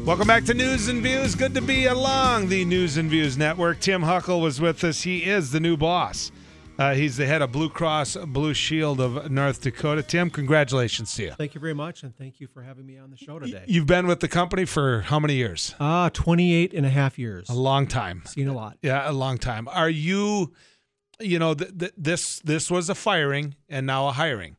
Welcome back to News and Views. Good to be along the News and Views Network. Tim Huckle was with us. He is the new boss. He's the head of Blue Cross Blue Shield of North Dakota. Tim, congratulations to you. Thank you very much, and thank you for having me on the show today. You've been with the company for how many years? 28 and a half years. A long time. Seen a lot. Yeah, a long time. Are you, this was a firing and now a hiring.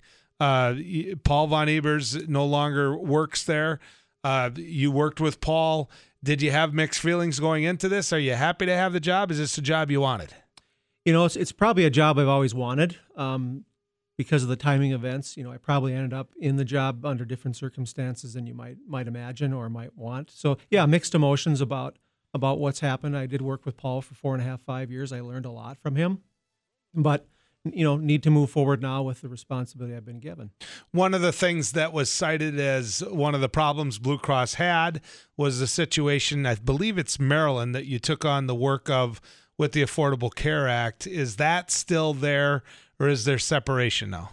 Paul Von Ebers no longer works there. You worked with Paul. Did you have mixed feelings going into this? Are you happy to have the job? Is this the job you wanted? It's probably a job I've always wanted because of the timing events. I probably ended up in the job under different circumstances than you might imagine or might want. So, yeah, mixed emotions about what's happened. I did work with Paul for 4.5, 5 years. I learned a lot from him. But need to move forward now with the responsibility I've been given. One of the things that was cited as one of the problems Blue Cross had was the situation, I believe it's Maryland, that you took on the work of with the Affordable Care Act. Is that still there, or is there separation now?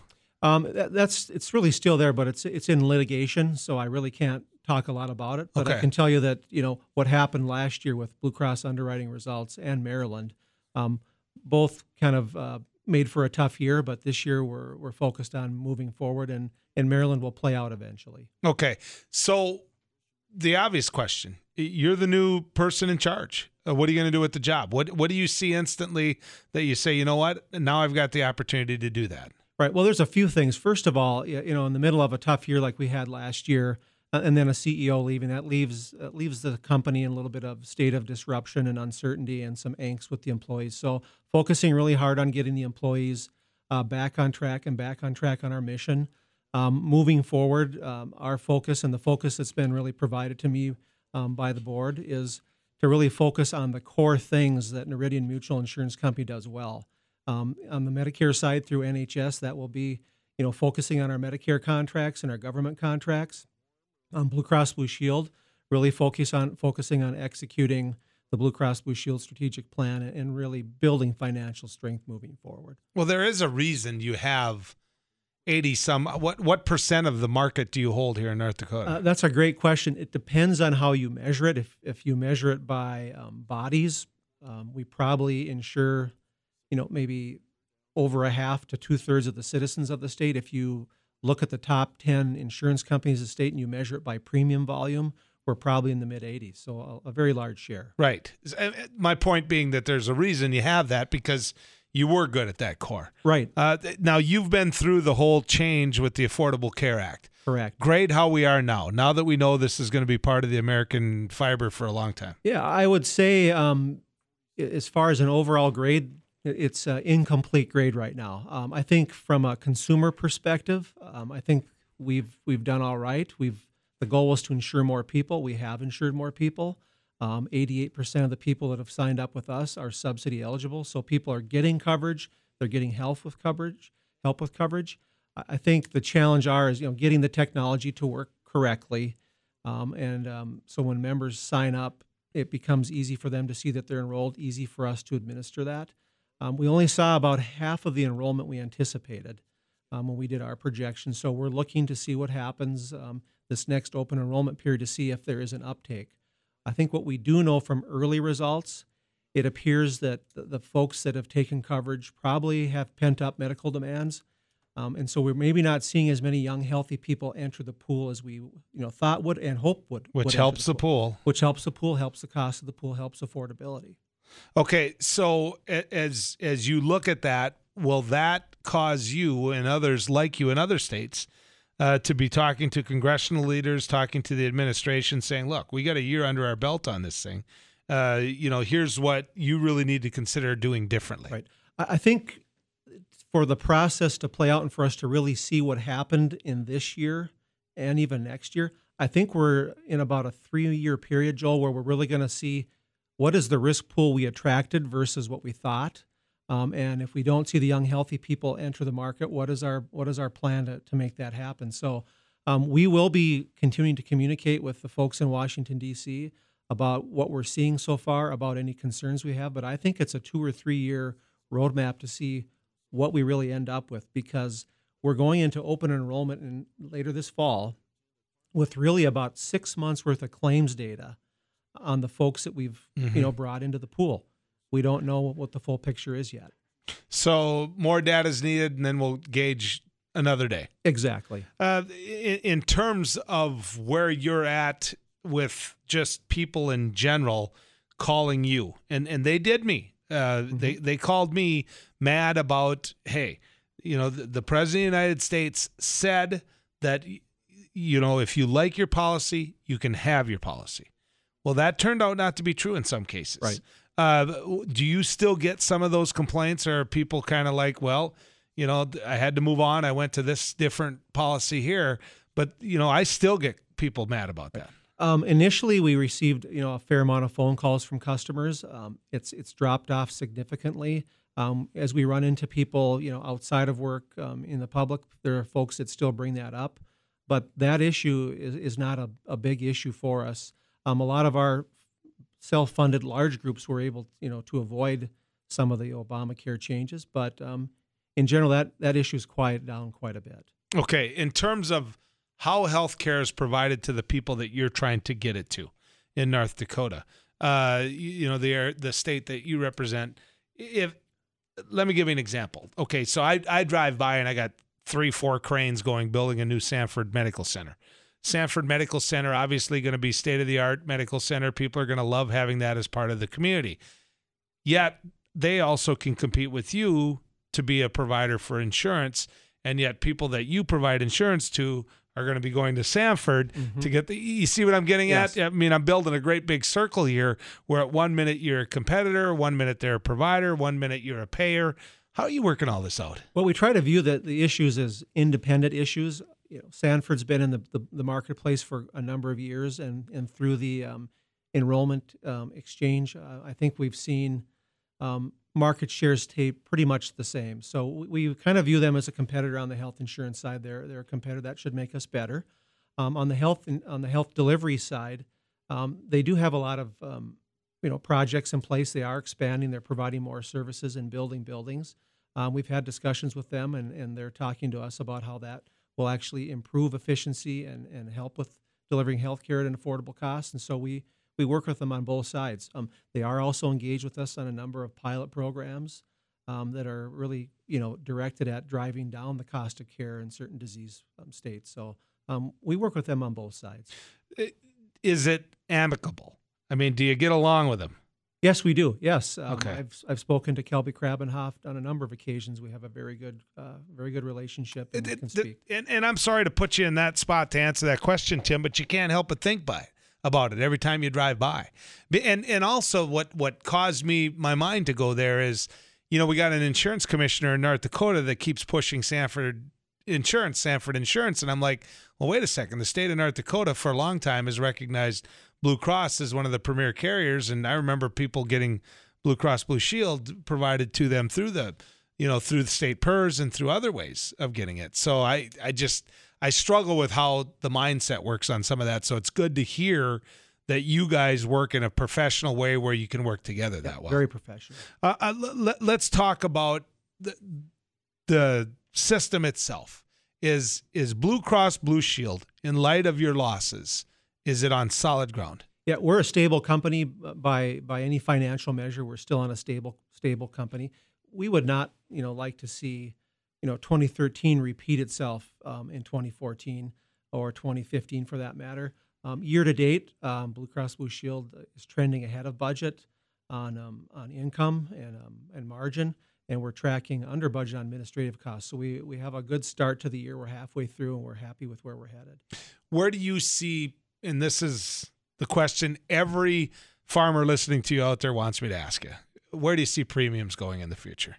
It's really still there, but it's in litigation, so I really can't talk a lot about it. But okay. I can tell you that what happened last year with Blue Cross underwriting results and Maryland, both kind of made for a tough year, but this year we're focused on moving forward, and Maryland will play out eventually. Okay, so the obvious question: you're the new person in charge. What are you going to do with the job? What do you see instantly that you say, you know what, now I've got the opportunity to do that? Right. Well, there's a few things. First of all, in the middle of a tough year like we had last year, and then a CEO leaving, that leaves the company in a little bit of state of disruption and uncertainty and some angst with the employees. So focusing really hard on getting the employees back on track on our mission. Moving forward, our focus and the focus that's been really provided to me by the board is to really focus on the core things that Noridian Mutual Insurance Company does well. On the Medicare side through NHS, that will be focusing on our Medicare contracts and our government contracts. Blue Cross Blue Shield, really focusing on executing the Blue Cross Blue Shield strategic plan and really building financial strength moving forward. Well, there is a reason you have 80-some. What percent of the market do you hold here in North Dakota? That's a great question. It depends on how you measure it. If you measure it by bodies, we probably insure, maybe over a half to 2/3 of the citizens of the state. If you look at the top 10 insurance companies in the state and you measure it by premium volume, we're probably in the mid-80s, so a very large share. Right. My point being that there's a reason you have that, because you were good at that core. Right. Now, you've been through the whole change with the Affordable Care Act. Correct. Grade how we are now that we know this is going to be part of the American fiber for a long time. Yeah, I would say as far as an overall grade, it's an incomplete grade right now. I think from a consumer perspective, I think we've done all right. The goal was to insure more people. We have insured more people. 88% of the people that have signed up with us are subsidy eligible, so people are getting coverage. They're getting help with coverage. I think the challenge is getting the technology to work correctly, so when members sign up, it becomes easy for them to see that they're enrolled. Easy for us to administer that. We only saw about half of the enrollment we anticipated when we did our projections. So we're looking to see what happens this next open enrollment period to see if there is an uptake. I think what we do know from early results, it appears that the folks that have taken coverage probably have pent-up medical demands. And so we're maybe not seeing as many young, healthy people enter the pool as we thought would and hope would. Which helps the pool. Which helps the pool, helps the cost of the pool, helps affordability. Okay, so as you look at that, will that cause you and others like you in other states to be talking to congressional leaders, talking to the administration, saying, look, we got a year under our belt on this thing. Here's what you really need to consider doing differently. Right. I think for the process to play out and for us to really see what happened in this year and even next year, I think we're in about a 3-year period, Joel, where we're really going to see what is the risk pool we attracted versus what we thought. And if we don't see the young, healthy people enter the market, what is our plan to make that happen? So we will be continuing to communicate with the folks in Washington, D.C. about what we're seeing so far, about any concerns we have. But I think it's a 2 or 3 year roadmap to see what we really end up with, because we're going into open enrollment later this fall. with really about 6 months worth of claims data on the folks that we've brought into the pool. We don't know what the full picture is yet. So more data is needed, and then we'll gauge another day. Exactly. In terms of where you're at with just people in general calling you, and they did me. They called me mad about, hey, the President of the United States said that, if you like your policy, you can have your policy. Well, that turned out not to be true in some cases. Right. Do you still get some of those complaints, or are people kind of like, well, I had to move on. I went to this different policy here, but I still get people mad about that. Initially, we received a fair amount of phone calls from customers. It's dropped off significantly. As we run into people outside of work in the public, there are folks that still bring that up, but that issue is not a big issue for us. A lot of our self-funded large groups were able to avoid some of the Obamacare changes, but in general, that issue is quieted down quite a bit. Okay, in terms of how health care is provided to the people that you're trying to get it to in North Dakota, the state that you represent, let me give you an example. Okay, so I drive by and I got 3-4 cranes building a new Sanford Medical Center. Sanford Medical Center, obviously going to be state-of-the-art medical center. People are going to love having that as part of the community. Yet, they also can compete with you to be a provider for insurance, and yet people that you provide insurance to are going to be going to Sanford to get you see what I'm getting at? I mean, I'm building a great big circle here where at 1 minute you're a competitor, 1 minute they're a provider, 1 minute you're a payer. How are you working all this out? Well, we try to view the issues as independent issues. Sanford's been in the marketplace for a number of years, and through the enrollment exchange, I think we've seen market shares stay pretty much the same. So we kind of view them as a competitor on the health insurance side. They're a competitor that should make us better. On the health delivery side, they do have a lot of projects in place. They are expanding. They're providing more services and building buildings. We've had discussions with them, and they're talking to us about how that will actually improve efficiency and help with delivering health care at an affordable cost. And so we work with them on both sides. They are also engaged with us on a number of pilot programs that are really, directed at driving down the cost of care in certain disease states. So we work with them on both sides. Is it amicable? I mean, do you get along with them? Yes, we do. Yes. Okay. I've spoken to Kelby Krabenhoff on a number of occasions. We have a very good relationship and can speak. And I'm sorry to put you in that spot to answer that question, Tim, but you can't help but think about it every time you drive by. And also what caused my mind to go there is, we got an insurance commissioner in North Dakota that keeps pushing Sanford Insurance. And I'm like, well, wait a second. The state of North Dakota for a long time has recognized Blue Cross as one of the premier carriers. And I remember people getting Blue Cross Blue Shield provided to them through the state PERS and through other ways of getting it. So I struggle with how the mindset works on some of that. So it's good to hear that you guys work in a professional way where you can work together that well. Very professional. Let's talk about the system itself. Is Blue Cross Blue Shield, in light of your losses, is it on solid ground? Yeah, we're a stable company by any financial measure. We're still on a stable company. We would not, like to see 2013 repeat itself in 2014 or 2015 for that matter. Year to date, Blue Cross Blue Shield is trending ahead of budget on income and margin, and we're tracking under budget on administrative costs. So we have a good start to the year. We're halfway through, and we're happy with where we're headed. Where do you see, and this is the question every farmer listening to you out there wants me to ask you, where do you see premiums going in the future?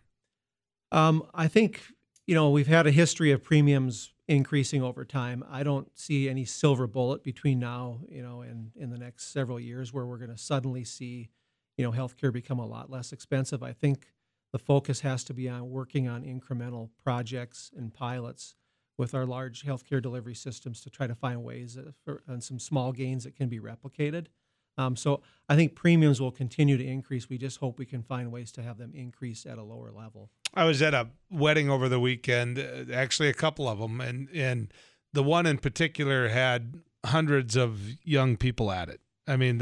I think, we've had a history of premiums increasing over time. I don't see any silver bullet between now, and in the next several years where we're going to suddenly see, healthcare become a lot less expensive. I think the focus has to be on working on incremental projects and pilots with our large healthcare delivery systems to try to find ways and some small gains that can be replicated. So I think premiums will continue to increase. We just hope we can find ways to have them increase at a lower level. I was at a wedding over the weekend, actually a couple of them, and the one in particular had hundreds of young people at it. I mean,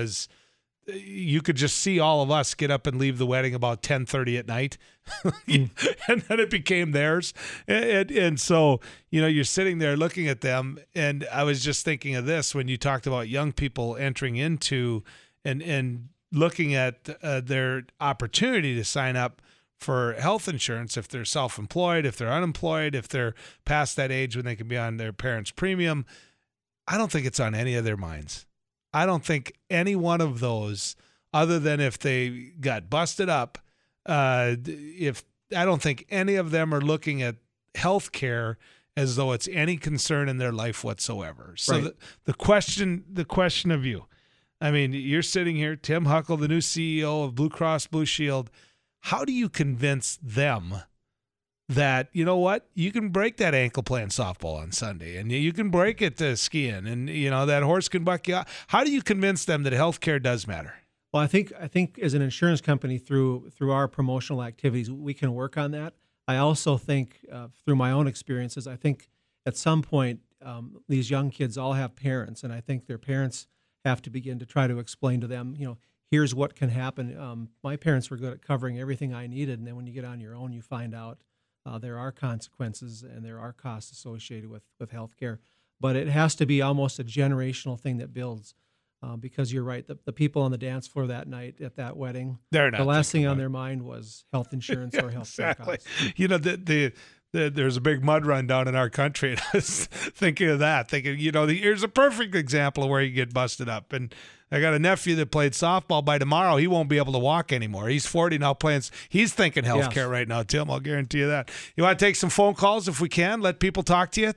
you could just see all of us get up and leave the wedding about 10:30 at night, and then it became theirs. And so, you're sitting there looking at them, and I was just thinking of this when you talked about young people entering into and looking at their opportunity to sign up for health insurance if they're self-employed, if they're unemployed, if they're past that age when they can be on their parents' premium. I don't think it's on any of their minds. I don't think any one of those, other than if they got busted up, I don't think any of them are looking at health care as though it's any concern in their life whatsoever. So right. the question of you, I mean, you're sitting here, Tim Huckle, the new CEO of Blue Cross Blue Shield. How do you convince them that, you know what, you can break that ankle playing softball on Sunday, and you can break it skiing, and that horse can buck you out? How do you convince them that healthcare does matter? Well, I think as an insurance company, through our promotional activities, we can work on that. I also think through my own experiences, I think at some point these young kids all have parents, and I think their parents have to begin to try to explain to them, here's what can happen. My parents were good at covering everything I needed, and then when you get on your own, you find out there are consequences and there are costs associated with healthcare. But it has to be almost a generational thing that builds, because you're right. The people on the dance floor that night at that wedding, the last thing on their mind was health insurance or healthcare costs. There's a big mud run down in our country, and I was thinking of that. Here's a perfect example of where you get busted up. And I got a nephew that played softball. By tomorrow, he won't be able to walk anymore. He's 40 now playing. He's thinking healthcare right now, Tim. I'll guarantee you that. You want to take some phone calls if we can? Let people talk to you.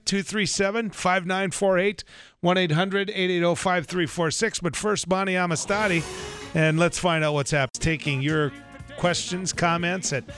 237-5948, 1-800-880-5346. But first, Bonnie Amistadi, and let's find out what's happening. Taking your questions, comments at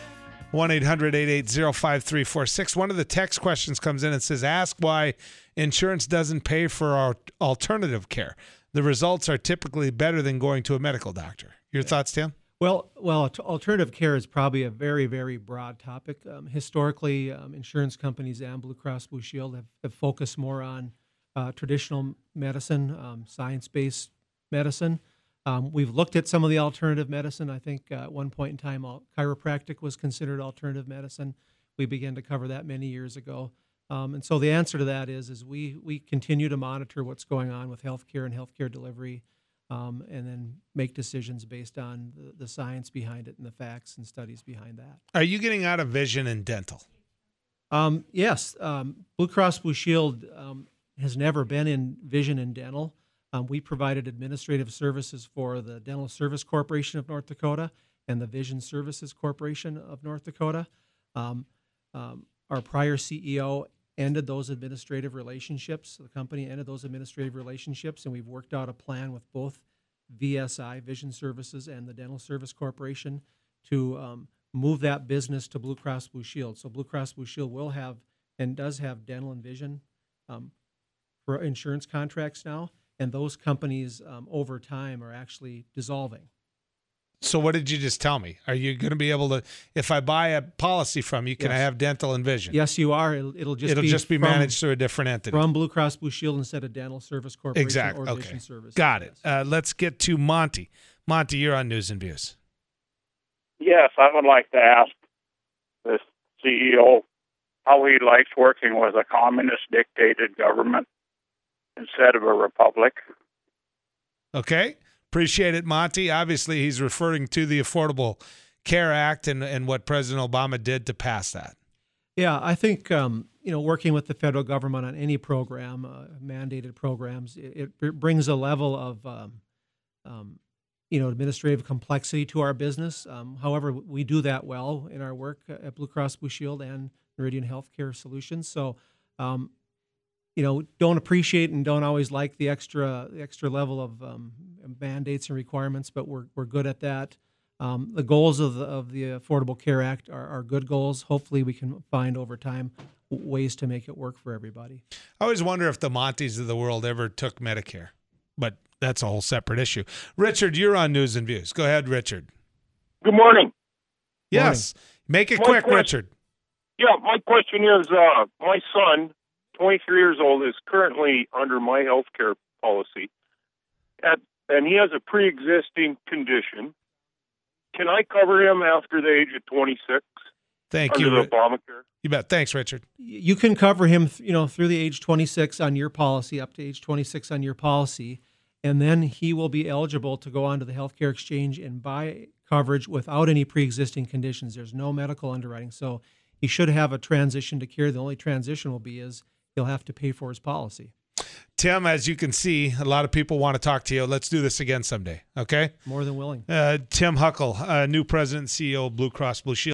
1-800-880-5346. One of the text questions comes in and says, ask why insurance doesn't pay for our alternative care. The results are typically better than going to a medical doctor. Your thoughts, Tim? Well, alternative care is probably a very, very broad topic. Historically, insurance companies and Blue Cross Blue Shield have focused more on traditional medicine, science-based medicine. We've looked at some of the alternative medicine. I think at one point in time, chiropractic was considered alternative medicine. We began to cover that many years ago. And so the answer to that is we continue to monitor what's going on with healthcare and healthcare delivery, and then make decisions based on the science behind it and the facts and studies behind that. Are you getting out of vision and dental? Yes. Blue Cross Blue Shield has never been in vision and dental. We provided administrative services for the Dental Service Corporation of North Dakota and the Vision Services Corporation of North Dakota. Our prior CEO ended those administrative relationships. The company ended those administrative relationships, and we've worked out a plan with both VSI, Vision Services, and the Dental Service Corporation to move that business to Blue Cross Blue Shield. So Blue Cross Blue Shield will have and does have dental and vision for insurance contracts now, and those companies over time are actually dissolving. So what did you just tell me? Are you going to be able to, if I buy a policy from you, can I have dental and vision? Yes, you are. It'll just be managed through a different entity. From Blue Cross Blue Shield instead of Dental Service Corporation exactly. or Vision Service. Got it. Let's get to Monty. Monty, you're on News and Views. Yes, I would like to ask this CEO how he likes working with a communist-dictated government instead of a republic. Okay. Appreciate it, Monty. Obviously, he's referring to the Affordable Care Act and what President Obama did to pass that. Yeah, I think working with the federal government on any program, mandated programs, it brings a level of administrative complexity to our business. However, we do that well in our work at Blue Cross Blue Shield and Meridian Healthcare Solutions. So, don't appreciate and don't always like the extra level of mandates and requirements, but we're good at that. The goals of the Affordable Care Act are good goals. Hopefully, we can find over time ways to make it work for everybody. I always wonder if the Monties of the world ever took Medicare, but that's a whole separate issue. Richard, you're on News and Views. Go ahead, Richard. Good morning. Yes. Make it quick, Richard. Yeah, my question is, my son 23 years old, is currently under my health care policy, and he has a pre-existing condition. Can I cover him after the age of 26? Thank under you. the Obamacare? You bet. Thanks, Richard. You can cover him, through the age 26 on your policy, up to age 26 on your policy, and then he will be eligible to go onto the healthcare exchange and buy coverage without any pre-existing conditions. There's no medical underwriting, so he should have a transition to care. The only transition will be is he'll have to pay for his policy. Tim, as you can see, a lot of people want to talk to you. Let's do this again someday, okay? More than willing. Tim Huckle, new president and CEO of Blue Cross Blue Shield.